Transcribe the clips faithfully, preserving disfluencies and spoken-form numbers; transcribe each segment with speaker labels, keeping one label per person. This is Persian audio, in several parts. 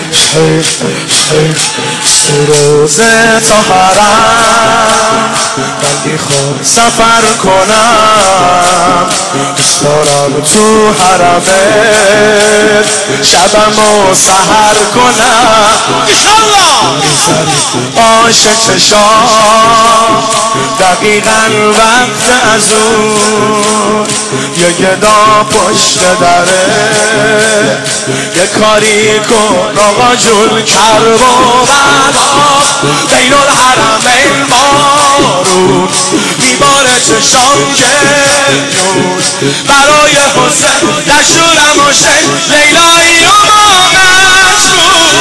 Speaker 1: سروز تا حرم من میخوام سفر کنم، دوست دارم تو حرمت شبم و سحر کنم انشالله. عاشق چشام دقیقا وقت از اون یه گدا پشت دره، یه کاری کن آقا جون کرب و بلا بین الحرمین بارون میباره چشام جنون برای حسین دشورم و شن لیلایی و مجنون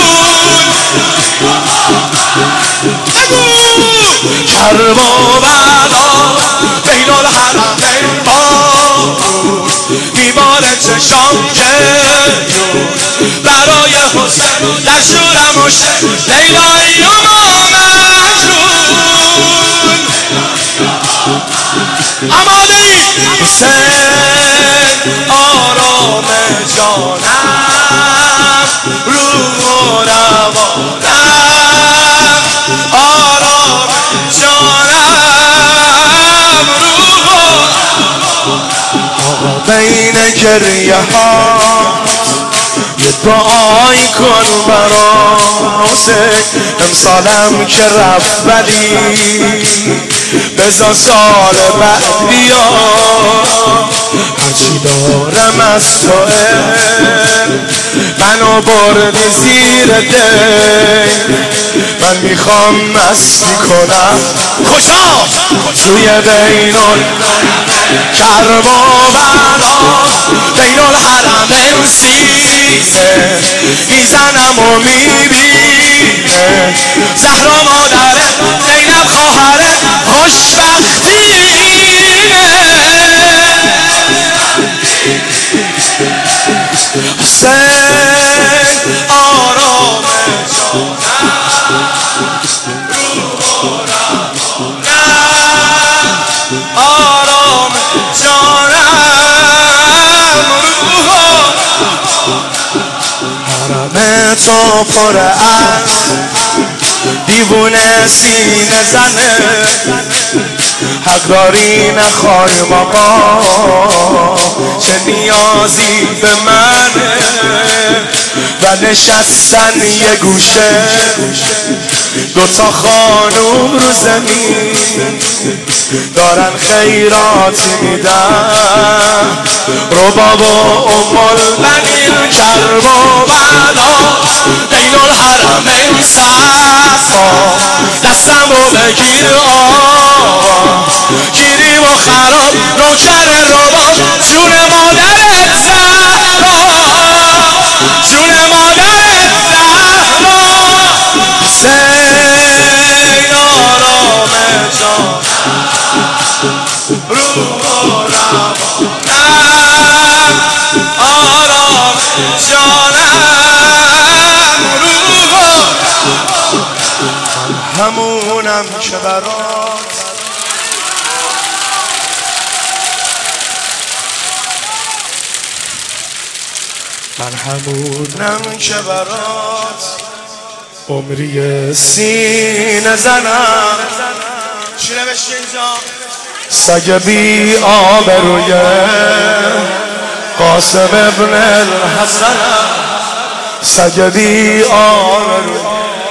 Speaker 1: کرب و بلا بین الحرمین بارون میباره چشام جنون برای حسین دشورم و شن لیلایی و مجنون. اماده حسین آرام جانم روح و روانم، آرام جانم روح و بین گریه ها یه دعایی کن برا حسین، امسالم که رفت ولی بزا سال بعد بیا، هرچی دارم از توه منو بردی زیر دل، من میخوام مستی کنم خوشا توی بینون کرب و بلا بین الحرمین سینه میزنم و میبینه زهرا مادره زینب خواهره خوشبختینه. حسین آرام جانم روح و روانم، آرام جانم روح و حرم تو پر از دیوونه سینه زنه، حق داری نخوایم آقا چه نیازی به منه، و نشستن یه گوشه دوتا خانوم رو زمین دارن خیراتی میدن، رباب و ام البنین کرب و بلا بین الحرمین صفا دستم رو بگیر آقا گیریم و خراب نوکر رباب جون مادرت زهرا جون مادرت زهرا. حسین آرام جانم روح و روانم، آرام جانم روح و همونم که برات من همونم که برات عمری سینه زنم. چی نوشتی اینجا؟ سگ بی آبروی قاسم ابن الحسن، سگ بی آبروی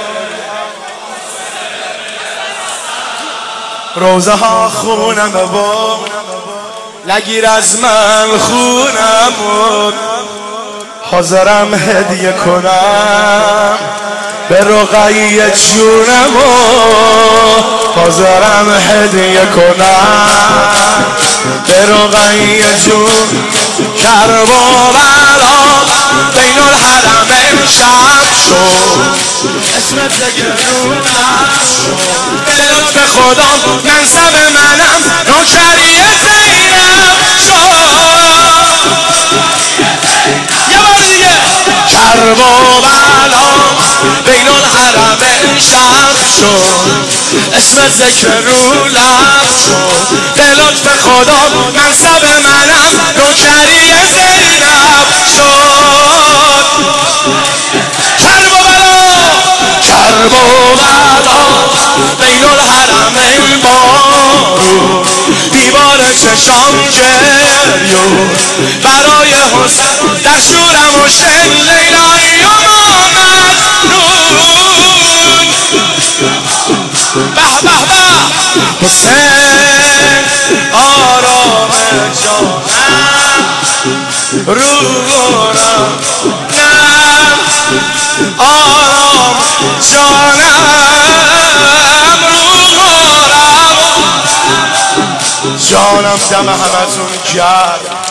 Speaker 1: روزه ها خونم با نگیر از من خونم بود، حاضرم هدیه کنم به رقیه جونم و حاضرم هدیه کنم به رقیه جون کرب و بلا بین الحرمین شب شد اسمت زگرونم شد به لطف خدا منصب منم نوکریه زینب شد یه بار دیگه کرب و بلا بین الحرمین شب شد اسم ذکر رو لب شد به لطف خدا منصب منم نوکریه زینب شد. کرب و بلا بین الحرمین بارون دیوار چشام گریون برای حسین در شورم و شن لیلایی و مجنون به به به حسین آرام جانم رو گرم نم آرام جانم رو گرم جانم دم همتون کرد